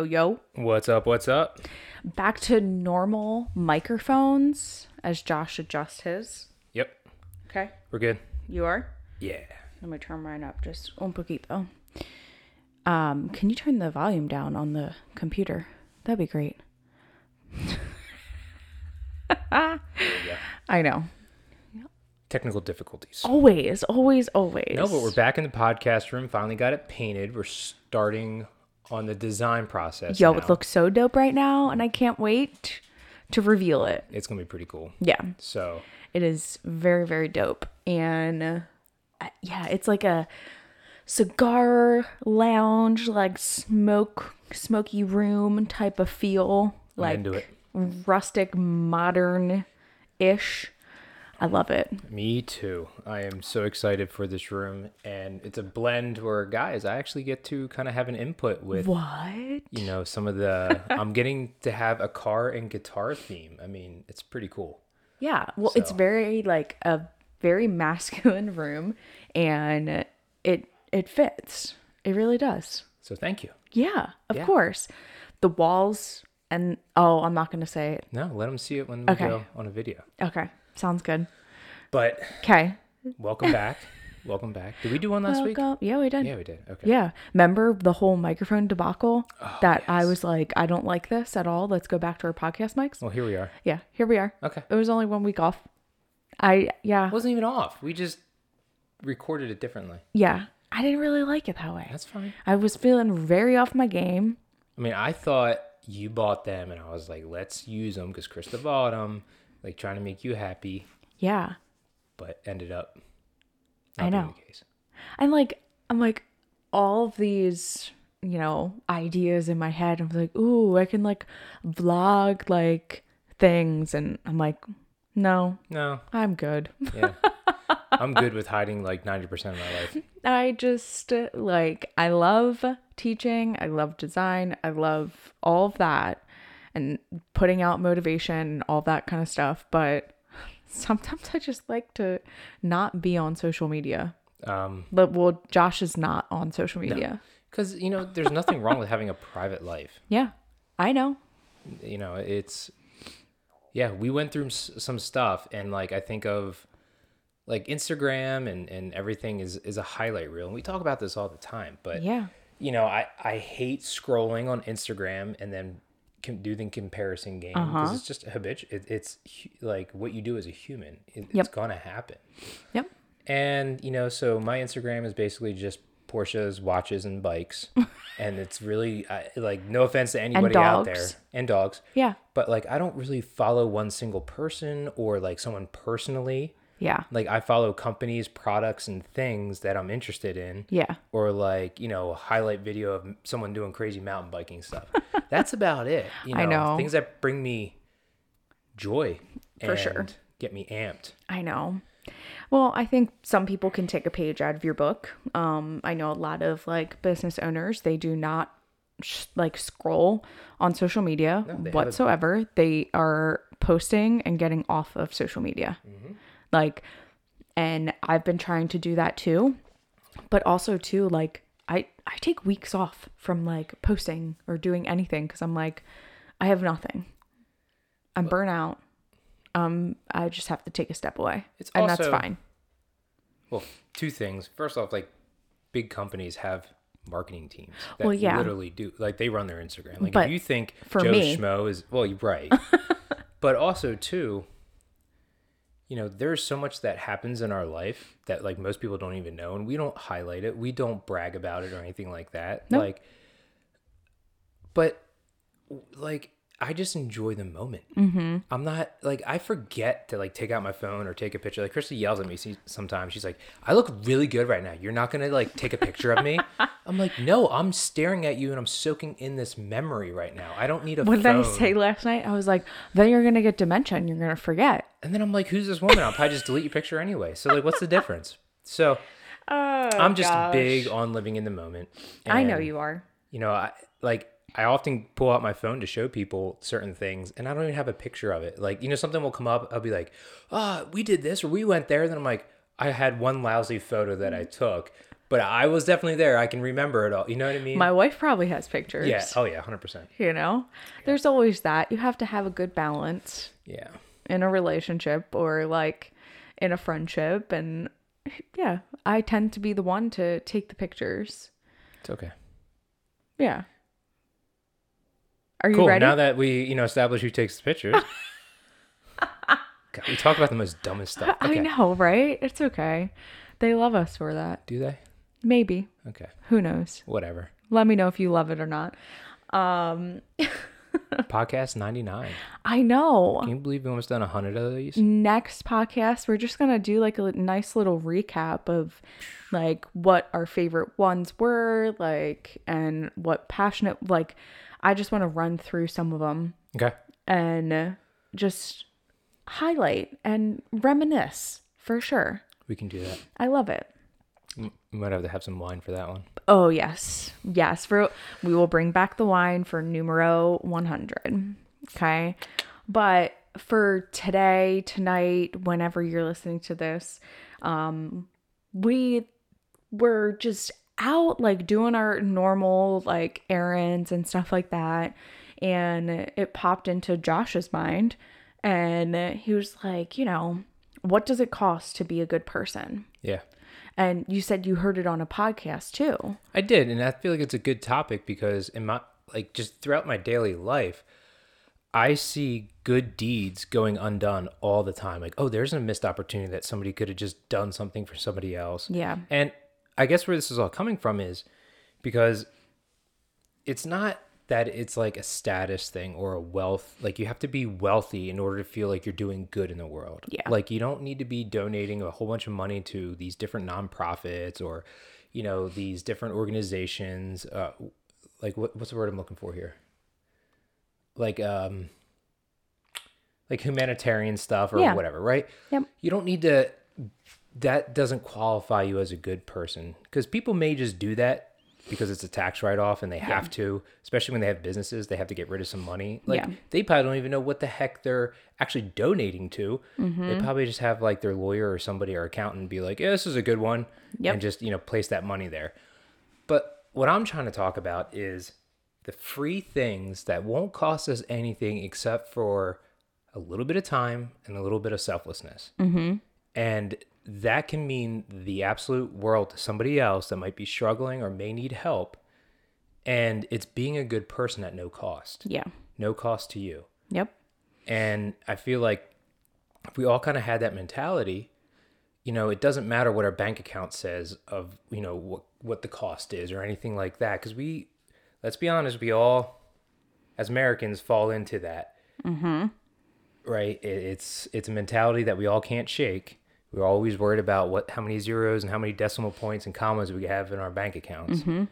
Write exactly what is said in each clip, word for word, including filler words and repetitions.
yo, yo. What's up? What's up? Back to normal microphones as Josh adjusts his. Yep. Okay. We're good. You are? Yeah. Let me turn mine up just un poquito. Um, can you turn the volume down on the computer? That'd be great. There we go. I know. Technical difficulties. Always, always, always. No, but we're back in the podcast room. Finally got it painted. We're starting on the design process. Yo, now. it looks so dope right now, and I can't wait to reveal it. It's going to be pretty cool. Yeah. So. It is very, very dope. And uh, yeah, it's like a cigar lounge, like smoke, smoky room type of feel. I'm like into it. Rustic, modern-ish. I love it. Me too. I am so excited for this room. And it's a blend where, guys, I actually get to kind of have an input with, What? you know, some of the, I'm getting to have a car and guitar theme. I mean, it's pretty cool. Yeah. Well, it's So. very, like, a very masculine room. And it it fits. It really does. So thank you. Yeah, of Yeah. course. The walls and, oh, I'm not going to say it. No, let them see it when we Okay. go on a video. Okay. Sounds good. But Okay. welcome back. Welcome back. Did we do one last week? Welcome. Yeah, we did. Yeah, we did. Okay. Yeah. Remember the whole microphone debacle Oh, that I yes. was like, I don't like this at all. Let's go back to our podcast mics. Well, here we are. Yeah, here we are. Okay. It was only one week off. I, yeah. It wasn't even off. We just recorded it differently. Yeah. I didn't really like it that way. That's fine. I was feeling very off my game. I mean, I thought you bought them, and I was like, let's use them because Krista bought them, like trying to make you happy, Yeah. but ended up I not being know. the case. I'm like, I'm like, all of these, you know, ideas in my head. I'm like, ooh, I can like vlog like things. And I'm like, no, No. I'm good. Yeah. I'm good with hiding like ninety percent of my life. I just uh, like, I love teaching. I love design. I love all of that and putting out motivation and all that kind of stuff. But sometimes I just like to not be on social media. Um, But well, Josh is not on social media. because, you know, there's nothing wrong with having a private life. Yeah, I know. You know, it's, yeah, we went through s- some stuff, and like, I think of like Instagram and, and everything is, is a highlight reel. And we talk about this all the time, but Yeah. you know, I, I hate scrolling on Instagram and then can do the comparison game because Uh-huh. it's just habitual. It, it's hu- like what you do as a human. It, Yep. It's gonna happen. Yep. And you know, so my Instagram is basically just Porsche's, watches, and bikes, and it's really I, like no offense to anybody out there dogs. and dogs, Yeah. but like I don't really follow one single person or like someone personally. Yeah. Like I follow companies, products, and things that I'm interested in. Yeah. Or like, you know, highlight video of someone doing crazy mountain biking stuff. That's about it. You know, I know. Things that bring me joy For and sure. get me amped. I know. Well, I think some people can take a page out of your book. Um, I know a lot of like business owners, they do not sh- like scroll on social media No, they have a- whatsoever. They are posting and getting off of social media. Mm-hmm. Like, and I've been trying to do that too. But also too, like, I, I take weeks off from like posting or doing anything because I'm like, I have nothing. I'm burnt out. Um, I just have to take a step away. It's and also- that's fine. Well, two things. First off, like big companies have marketing teams that Well, yeah. literally do like they run their Instagram. Like But if you think for Joe me- Schmo is well, you're right. But also too, you know, there's so much that happens in our life that like most people don't even know, and we don't highlight it. We don't brag about it or anything like that. No. Like, but like I just enjoy the moment. Mm-hmm. I'm not like I forget to like take out my phone or take a picture. Like Krista yells at me see- sometimes. She's like, "I look really good right now. You're not gonna like take a picture of me." I'm like, "No, I'm staring at you and I'm soaking in this memory right now. I don't need a What phone." did I say last night? I was like, then you're going to get dementia and you're going to forget. And then I'm like, "Who's this woman?" I'll probably just delete your picture anyway. So like, what's the difference? So Oh, I'm just big on living in the moment. I know And, you are. You know, I like. I often pull out my phone to show people certain things, and I don't even have a picture of it. Like, you know, something will come up. I'll be like, "Ah, oh, we did this, or we went there." And then I'm like, I had one lousy photo that I took, But I was definitely there. I can remember it all. You know what I mean? My wife probably has pictures. Yeah. Oh yeah, one hundred percent. You know, there's always that. You have to have a good balance Yeah. in a relationship or like in a friendship. And yeah, I tend to be the one to take the pictures. It's okay. Yeah. Are you Cool. ready? Now that we, you know, establish who takes the pictures. God, we talk about the most dumbest stuff. I Okay. know, right? It's okay. They love us for that. Do they? Maybe. Okay. Who knows? Whatever. Let me know if you love it or not. Um, Podcast ninety-nine. I know. Can you believe we almost done one hundred of these? Next podcast, we're just going to do like a li- nice little recap of like what our favorite ones were, like, and what passionate, like, I just want to run through some of them Okay. and just highlight and reminisce for sure. We can do that. I love it. We might have to have some wine for that one. Oh yes, yes. For we will bring back the wine for numero one hundred. Okay, but for today, tonight, whenever you're listening to this, um, we were just out like doing our normal like errands and stuff like that, and it popped into Josh's mind, and he was like, you know, what does it cost to be a good person? Yeah. And you said you heard it on a podcast too. I did, and I feel like it's a good topic because in my like just throughout my daily life, I see good deeds going undone all the time. Like, oh, there's a missed opportunity that somebody could have just done something for somebody else. Yeah. And I guess where this is all coming from is because it's not that it's like a status thing or a wealth. Like you have to be wealthy in order to feel like you're doing good in the world. Yeah. Like you don't need to be donating a whole bunch of money to these different nonprofits or, you know, these different organizations. Uh, like what, what's the word I'm looking for here? Like, um, like humanitarian stuff or Yeah. whatever, right? Yep. You don't need to, that doesn't qualify you as a good person because people may just do that because it's a tax write-off and they have to, especially when they have businesses, they have to get rid of some money. Like Yeah. they probably don't even know what the heck they're actually donating to. Mm-hmm. They probably just have like their lawyer or somebody or accountant be like, yeah, this is a good one. Yep. And just, you know, place that money there. But what I'm trying to talk about is the free things that won't cost us anything except for a little bit of time and a little bit of selflessness. Mm-hmm. And that can mean the absolute world to somebody else that might be struggling or may need help. And it's being a good person at no cost. Yeah. No cost to you. Yep. And I feel like if we all kind of had that mentality, you know, it doesn't matter what our bank account says of, you know, what, what the cost is or anything like that. Because we, let's be honest, we all, as Americans, fall into that. Mm-hmm. Right? It, it's it's a mentality that we all can't shake. We're always worried about what, how many zeros and how many decimal points and commas we have in our bank accounts. Mm-hmm.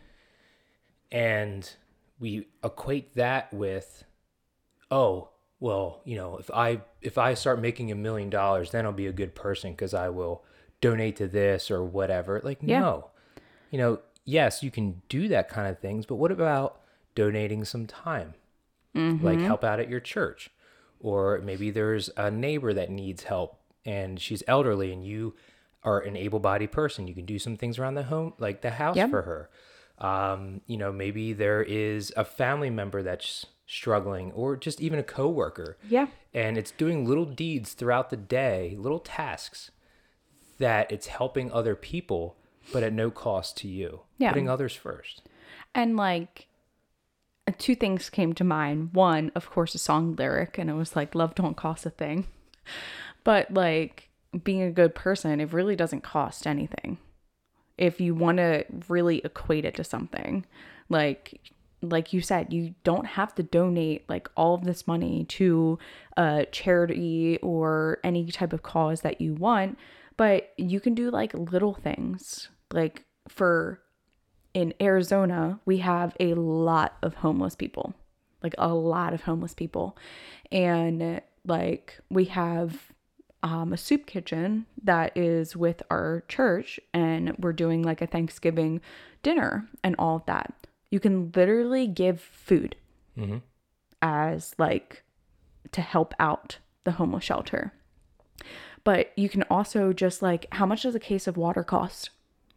And we equate that with, oh, well, you know, if I if I start making a million dollars, then I'll be a good person because I will donate to this or whatever. Like, Yeah. no. You know, yes, you can do that kind of things, but what about donating some time? Mm-hmm. Like help out at your church. Or maybe there's a neighbor that needs help and she's elderly and you are an able-bodied person. You can do some things around the home, like the house Yep. for her. Um, you know, maybe there is a family member that's struggling or just even a coworker. Yeah. And it's doing little deeds throughout the day, little tasks that it's helping other people, but at no cost to you. Yeah. Putting others first. And like two things came to mind. One, of course, a song lyric, and it was like, love don't cost a thing. But like being a good person, it really doesn't cost anything. If you want to really equate it to something, like like you said, you don't have to donate like all of this money to a charity or any type of cause that you want, but you can do like little things. Like for in Arizona, we have a lot of homeless people, like a lot of homeless people. And like we have um, a soup kitchen that is with our church, and we're doing like a Thanksgiving dinner and all of that. You can literally give food Mm-hmm. as like to help out the homeless shelter. But you can also just like, how much does a case of water cost?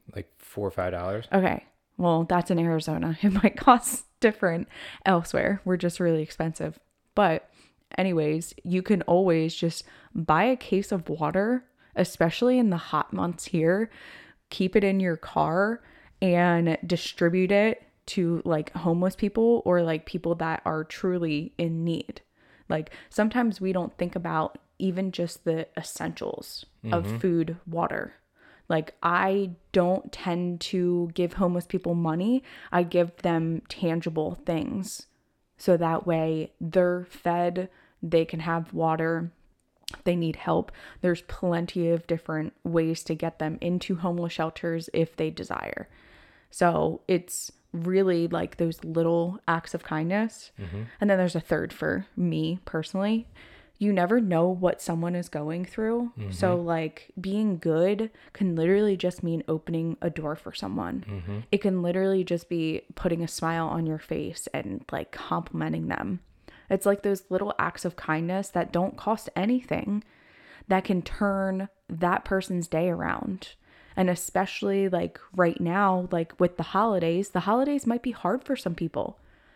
Like four or five dollars. Okay. Well, that's in Arizona. It might cost different elsewhere. We're just really expensive. But anyways, you can always just buy a case of water, especially in the hot months here. Keep it in your car and distribute it to like homeless people or like people that are truly in need. Like sometimes we don't think about even just the essentials mm-hmm. of food, water. Like I don't tend to give homeless people money. I give them tangible things. So that way they're fed, they can have water, they need help. There's plenty of different ways to get them into homeless shelters if they desire. So it's really like those little acts of kindness. Mm-hmm. And then there's a third for me personally. You never know what someone is going through. Mm-hmm. So like being good can literally just mean opening a door for someone. Mm-hmm. It can literally just be putting a smile on your face and like complimenting them. It's like those little acts of kindness that don't cost anything that can turn that person's day around. And especially like right now, like with the holidays, the holidays might be hard for some people.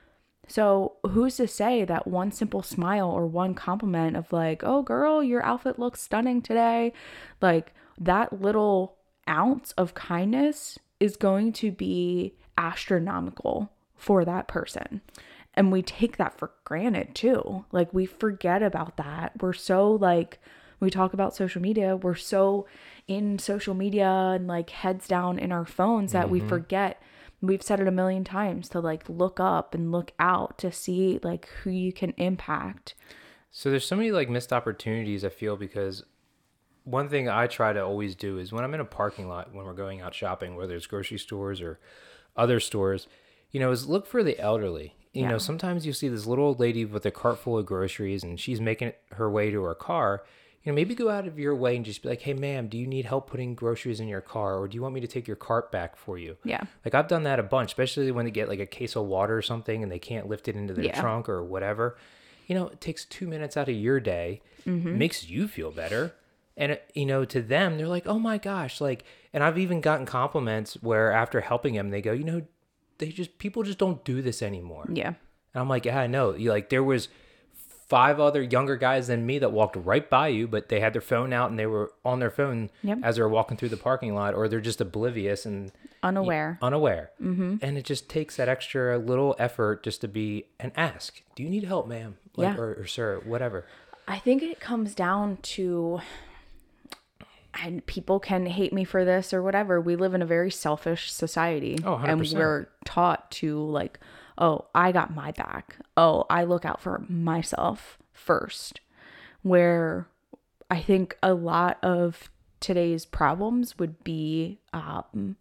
So who's to say that one simple smile or one compliment of like, oh girl, your outfit looks stunning today. Like that little ounce of kindness is going to be astronomical for that person. And we take that for granted too. Like we forget about that. We're so like, we talk about social media. We're so in social media and like heads down in our phones that mm-hmm. we forget. We've said it a million times to like look up and look out to see like who you can impact. So there's so many like missed opportunities I feel, because one thing I try to always do is when I'm in a parking lot, when we're going out shopping, whether it's grocery stores or other stores, you know, is look for the elderly. You yeah. know, sometimes you see this little old lady with a cart full of groceries and she's making her way to her car. You know, maybe go out of your way and just be like, hey, ma'am, do you need help putting groceries in your car? Or do you want me to take your cart back for you? Yeah. Like I've done that a bunch, especially when they get like a case of water or something and they can't lift it into their yeah. trunk or whatever. You know, it takes two minutes out of your day, mm-hmm. makes you feel better. And, it, you know, to them, they're like, oh my gosh. Like, and I've even gotten compliments where after helping them, they go, you know, they just, people just don't do this anymore. Yeah. And I'm like, yeah, I know. You like, there was five other younger guys than me that walked right by you, but they had their phone out and they were on their phone yep. as they were walking through the parking lot, or they're just oblivious and unaware. You know, unaware. Mm-hmm. And it just takes that extra little effort just to be and ask, do you need help, ma'am? Like, yeah. or, or sir, whatever. I think it comes down to, and people can hate me for this or whatever, we live in a very selfish society. Oh, one hundred percent. And we're taught to like, oh, I got my back. Oh, I look out for myself first. Where I think a lot of today's problems would be um,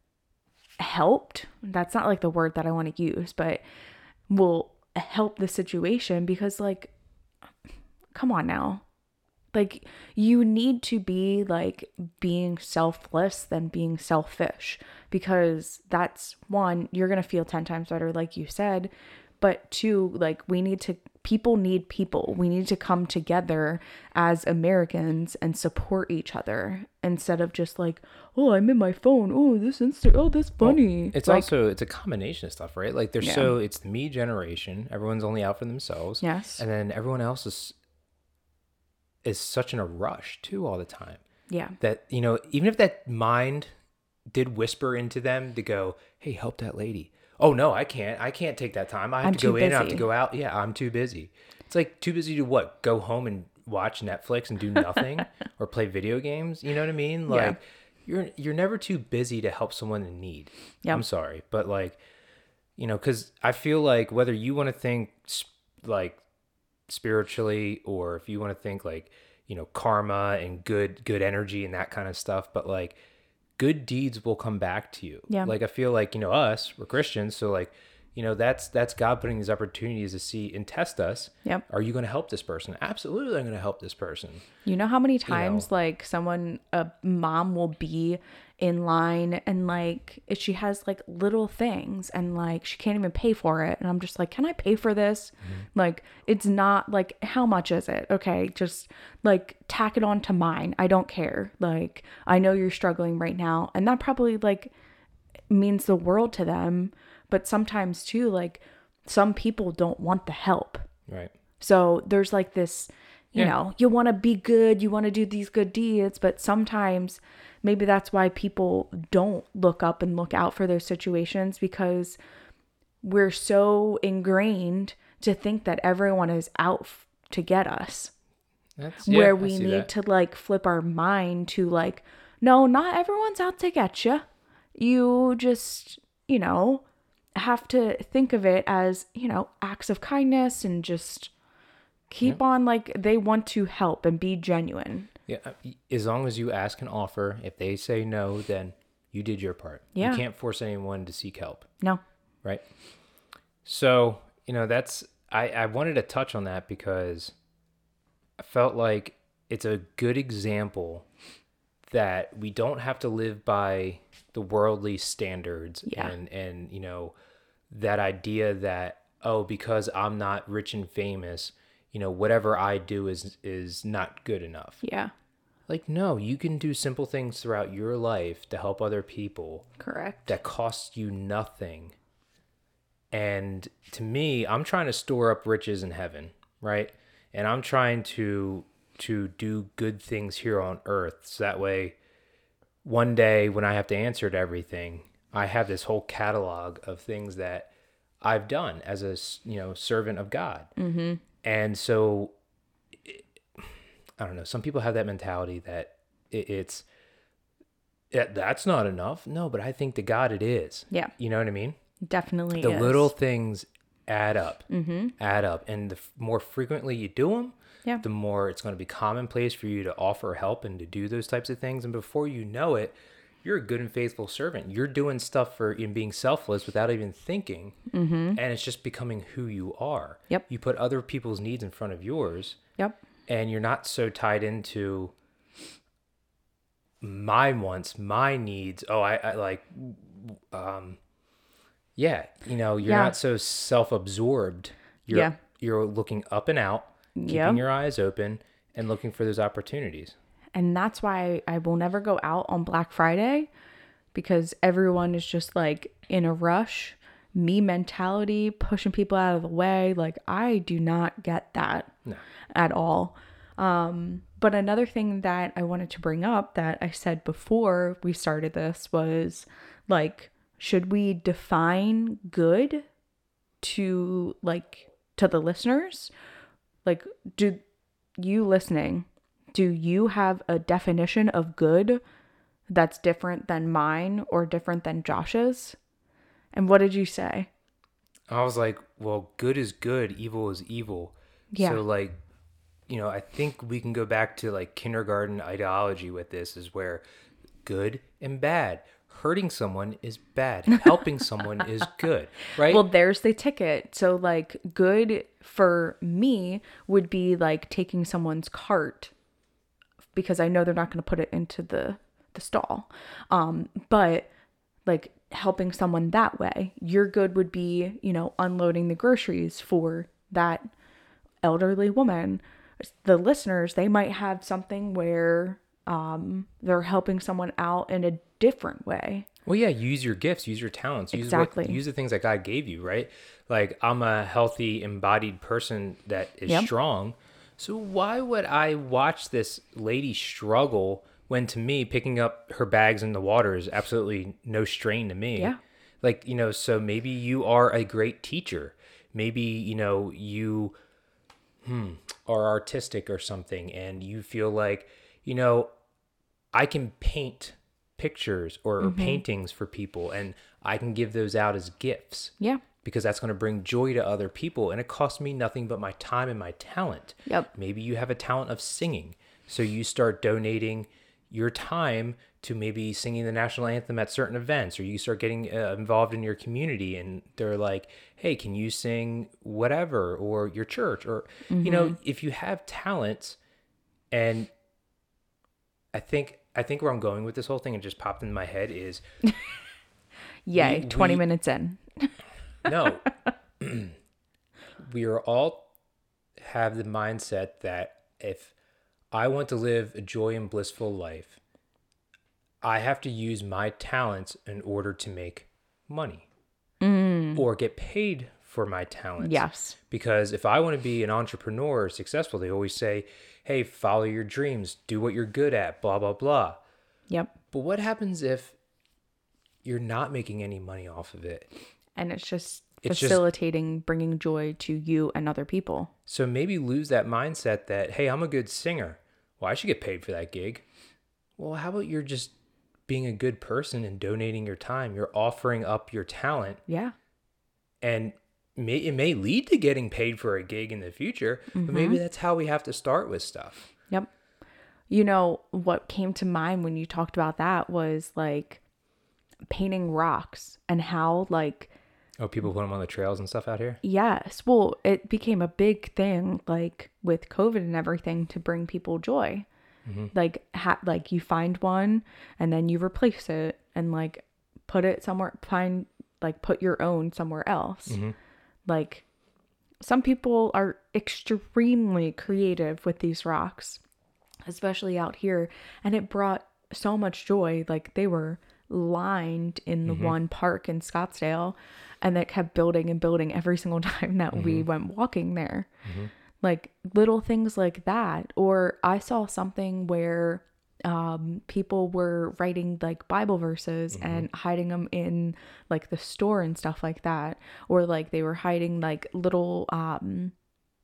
helped. That's not like the word that I want to use, but will help the situation because like, come on now. Like you need to be like being selfless than being selfish, because that's one, you're going to feel ten times better, like you said, but two, like we need to, people need people. We need to come together as Americans and support each other instead of just like, oh, I'm in my phone. Oh, this Insta. Oh, this funny. Well, it's like, also, it's a combination of stuff, right? Like there's yeah. so it's the me generation. Everyone's only out for themselves. Yes. And then everyone else is, is such in a rush too all the time. Yeah. That, you know, even if that mind did whisper into them to go, hey, help that lady. Oh no, I can't. I can't take that time. I have I'm to go in. busy. I have to go out. Yeah, I'm too busy. It's like too busy to what? Go home and watch Netflix and do nothing or play video games. You know what I mean? Like yeah. you're, you're never too busy to help someone in need. Yep. I'm sorry. But like, you know, cause I feel like whether you want to think like spiritually, or if you want to think like, you know, karma and good good energy and that kind of stuff, but like good deeds will come back to you. Yeah. Like I feel like, you know, us, we're Christians, so like, you know, that's that's God putting these opportunities to see and test us. Yep. Are you going to help this person? Absolutely, I'm going to help this person. You know how many times you know, like someone, a mom will be in line and like if she has like little things and like she can't even pay for it, and I'm just like, can I pay for this? Mm-hmm. Like it's not like, how much is it? Okay, just like tack it on to mine. I don't care. Like I know you're struggling right now, and that probably like means the world to them. But sometimes too, like some people don't want the help, right? So there's like this, you yeah. know, you want to be good, you want to do these good deeds, but sometimes maybe that's why people don't look up and look out for those situations, because we're so ingrained to think that everyone is out f- to get us. That's, yeah, where we need that. to like flip our mind to like, no, not everyone's out to get you. You just, you know, have to think of it as, you know, acts of kindness and just keep yeah. on like they want to help and be genuine. Yeah, as long as you ask and offer, if they say no, then you did your part. Yeah. You can't force anyone to seek help. No. Right? So, you know, that's, I, I wanted to touch on that because I felt like it's a good example that we don't have to live by the worldly standards yeah. and, and, you know, that idea that, oh, because I'm not rich and famous, you know, whatever I do is is not good enough. Yeah. Like, no, you can do simple things throughout your life to help other people. Correct. That costs you nothing. And to me, I'm trying to store up riches in heaven, right? And I'm trying to to do good things here on earth. So that way, one day when I have to answer to everything, I have this whole catalog of things that I've done as a, you know, servant of God. Mm-hmm. And so, I don't know, some people have that mentality that it, it's, it, that's not enough. No, but I think to God it is. Yeah. You know what I mean? Definitely The is. little things add up, mm-hmm. add up. And the f- more frequently you do them, yeah. the more it's going to be commonplace for you to offer help and to do those types of things. And before you know it, you're a good and faithful servant. You're doing stuff for in being selfless without even thinking. Mm-hmm. And it's just becoming who you are. Yep. You put other people's needs in front of yours. Yep. And you're not so tied into my wants, my needs. Oh, I, I like, um, yeah, you know, you're yeah. not so self-absorbed. You're, yeah. You're looking up and out, keeping yep. your eyes open and looking for those opportunities. And that's why I will never go out on Black Friday, because everyone is just like in a rush, me mentality, pushing people out of the way. Like I do not get that no. at all. Um, but another thing that I wanted to bring up that I said before we started this was like, should we define good to like to the listeners? Like, do you listening, do you have a definition of good that's different than mine or different than Josh's? And what did you say? I was like, well, good is good, evil is evil. Yeah. So like, you know, I think we can go back to like kindergarten ideology with this, is where good and bad. Hurting someone is bad. Helping someone is good, right? Well, there's the ticket. So like good for me would be like taking someone's cart, because I know they're not going to put it into the, the stall. Um, but like helping someone that way, your good would be, you know, unloading the groceries for that elderly woman. The listeners, they might have something where um, they're helping someone out in a different way. Well, yeah, use your gifts, use your talents, use exactly. what, use the things that God gave you, right? Like I'm a healthy, embodied person that is yep. strong. So why would I watch this lady struggle when, to me, picking up her bags in the water is absolutely no strain to me? Yeah. Like, you know, so maybe you are a great teacher. Maybe, you know, you hmm, are artistic or something, and you feel like, you know, I can paint pictures or, mm-hmm. or paintings for people, and I can give those out as gifts. Yeah. Because that's going to bring joy to other people, and it costs me nothing but my time and my talent. Yep. Maybe you have a talent of singing, so you start donating your time to maybe singing the national anthem at certain events, or you start getting uh, involved in your community, and they're like, hey, can you sing whatever, or your church, or, mm-hmm. you know, if you have talents. And I think I think where I'm going with this whole thing, it just popped in my head is, Yay, we, twenty we, minutes in. no, we are all have the mindset that if I want to live a joy and blissful life, I have to use my talents in order to make money mm. or get paid for my talents. Yes. Because if I want to be an entrepreneur or successful, they always say, hey, follow your dreams, do what you're good at, blah, blah, blah. Yep. But what happens if you're not making any money off of it? And it's just it's facilitating just, bringing joy to you and other people. So maybe lose that mindset that, hey, I'm a good singer. Well, I should get paid for that gig. Well, how about you're just being a good person and donating your time? You're offering up your talent. Yeah. And may, it may lead to getting paid for a gig in the future, mm-hmm. but maybe that's how we have to start with stuff. Yep. You know, what came to mind when you talked about that was like painting rocks and how like... Oh, people put them on the trails and stuff out here? Yes. Well, it became a big thing like with COVID and everything to bring people joy. Mm-hmm. Like, ha- like you find one and then you replace it and like put it somewhere, find like put your own somewhere else. Mm-hmm. Like some people are extremely creative with these rocks, especially out here. And it brought so much joy. Like they were lined in the mm-hmm. one park in Scottsdale and that kept building and building every single time that mm-hmm. we went walking there. Mm-hmm. Like little things like that. Or I saw something where um, people were writing like Bible verses mm-hmm. and hiding them in like the store and stuff like that. Or like they were hiding like little um,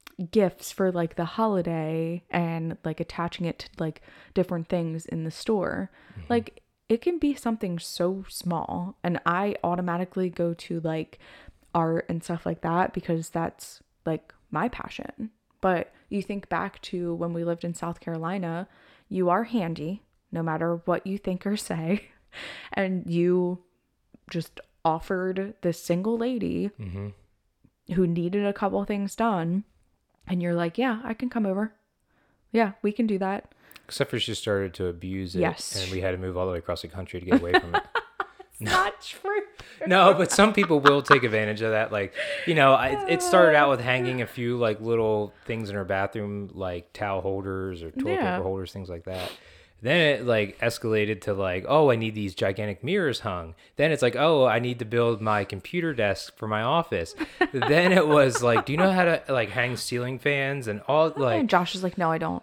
gifts for like the holiday and like attaching it to like different things in the store. Mm-hmm. Like it can be something so small. And I automatically go to like art and stuff like that because that's like my passion. But you think back to when we lived in South Carolina, you are handy no matter what you think or say. And you just offered this single lady mm-hmm. who needed a couple things done. And you're like, yeah, I can come over. Yeah, we can do that. Except for she started to abuse it. Yes. And we had to move all the way across the country to get away from it. It's not true. No, but some people will take advantage of that. Like, you know, I, it started out with hanging a few like little things in her bathroom, like towel holders or toilet yeah. paper holders, things like that. Then it like escalated to like, oh, I need these gigantic mirrors hung. Then it's like, oh, I need to build my computer desk for my office. Then it was like, do you know how to like hang ceiling fans and all like. And Josh is like, no, I don't.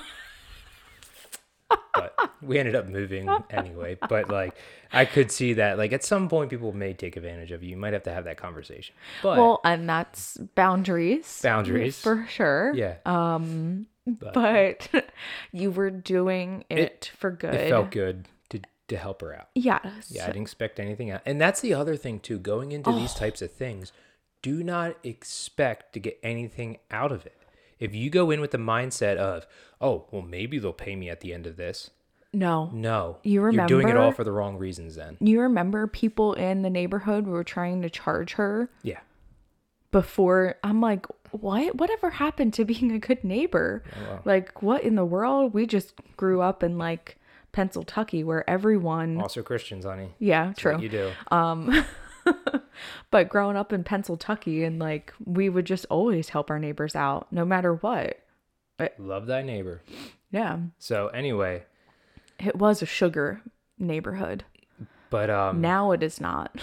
But we ended up moving anyway. But like, I could see that like at some point people may take advantage of you. You might have to have that conversation. But well, and that's boundaries. Boundaries for sure. Yeah. Um, but, but you were doing it, it for good. It felt good to to help her out. Yes. Yeah, I didn't expect anything else. And that's the other thing too. Going into oh. these types of things, do not expect to get anything out of it. If you go in with the mindset of, oh, well, maybe they'll pay me at the end of this. No. No. You remember? You're doing it all for the wrong reasons then. You remember people in the neighborhood were trying to charge her? Yeah. Before, I'm like, what? Whatever happened to being a good neighbor? Oh, wow. Like, what in the world? We just grew up in like Pennsylvania where everyone... Also Christians, honey. Yeah, That's true. What you do. Um... But growing up in Pennsylvania and like we would just always help our neighbors out no matter what. But, love thy neighbor. Yeah. So anyway, it was a sugar neighborhood. But um now it is not.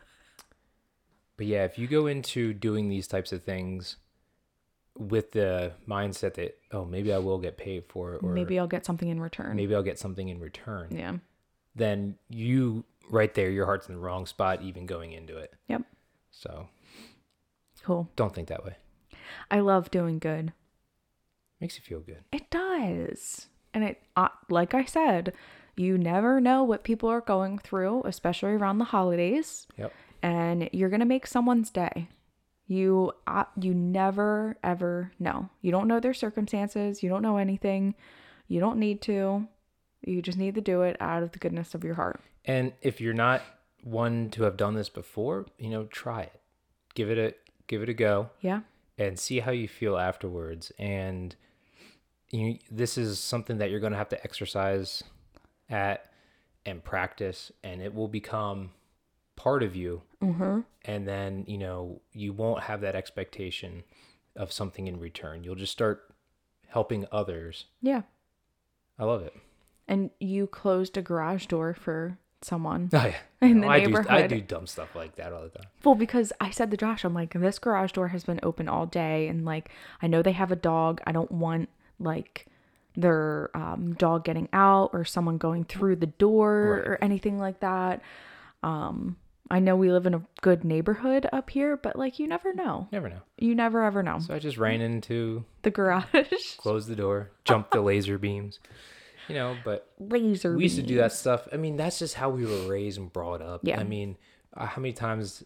But yeah, if you go into doing these types of things with the mindset that, oh, maybe I will get paid for it, or maybe I'll get something in return. Maybe I'll get something in return. Yeah. Then you right there, your heart's in the wrong spot even going into it. Yep. So cool. Don't think that way. I love doing good. Makes you feel good. It does. And it, uh, like I said, you never know what people are going through, especially around the holidays. Yep. And you're going to make someone's day. You, uh, you never, ever know. You don't know their circumstances. You don't know anything. You don't need to. You just need to do it out of the goodness of your heart. And if you're not one to have done this before, you know, try it. Give it a give it a go. Yeah. And see how you feel afterwards. And you, this is something that you're going to have to exercise at and practice, and it will become part of you. Mm-hmm. And then, you know, you won't have that expectation of something in return. You'll just start helping others. Yeah. I love it. And you closed a garage door for someone Oh, yeah. in No, the I neighborhood. do, I do dumb stuff like that all the time. Well, because I said to Josh, I'm like, this garage door has been open all day. And like, I know they have a dog. I don't want like their um, dog getting out or someone going through the door Right. or anything like that. Um, I know we live in a good neighborhood up here, but like, you never know. Never know. You never ever know. So I just ran into, The garage. closed the door, jumped the laser beams, you know, but Laser we used to do that beams. stuff. I mean, that's just how we were raised and brought up. Yeah. I mean, uh, how many times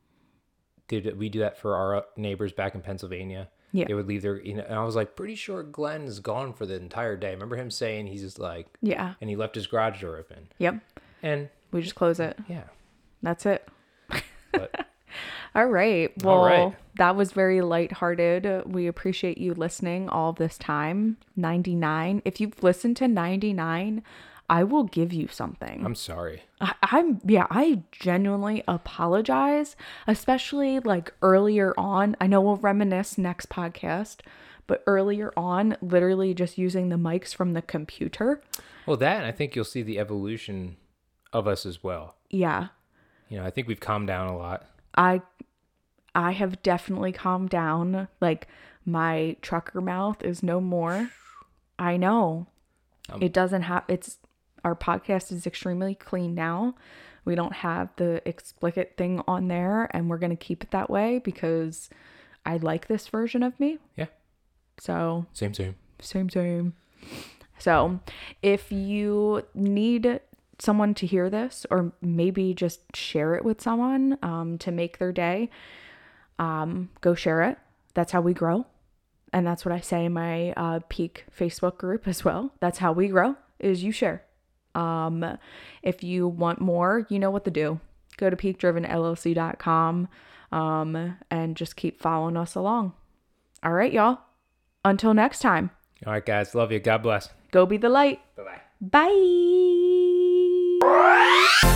did we do that for our neighbors back in Pennsylvania? Yeah. They would leave their, you know, and I was like, pretty sure Glenn is gone for the entire day. Remember him saying he's just like, Yeah. and he left his garage door open. Yep. And We just close it. yeah, That's it. but All right. Well, All right. that was very lighthearted. We appreciate you listening all this time. ninety-nine. If you've listened to ninety-nine, I will give you something. I'm sorry. I, I'm, yeah, I genuinely apologize, especially like earlier on. I know we'll reminisce next podcast, but earlier on, literally just using the mics from the computer. Well, that, and I think you'll see the evolution of us as well. Yeah. You know, I think we've calmed down a lot. I I have definitely calmed down. Like my trucker mouth is no more. I know. Um, it doesn't have it's our podcast is extremely clean now. We don't have the explicit thing on there, and we're going to keep it that way because I like this version of me. Yeah. So, Same, same. same same. So, if you need someone to hear this, or maybe just share it with someone um, to make their day, um, go share it. That's how we grow. And that's what I say in my uh, Peak Facebook group as well. That's how we grow, is you share. Um, if you want more, you know what to do. Go to peak driven L L C dot com um, and just keep following us along. All right, y'all. Until next time, All right, guys. Love you. God bless. go be the light. Bye-bye. Bye.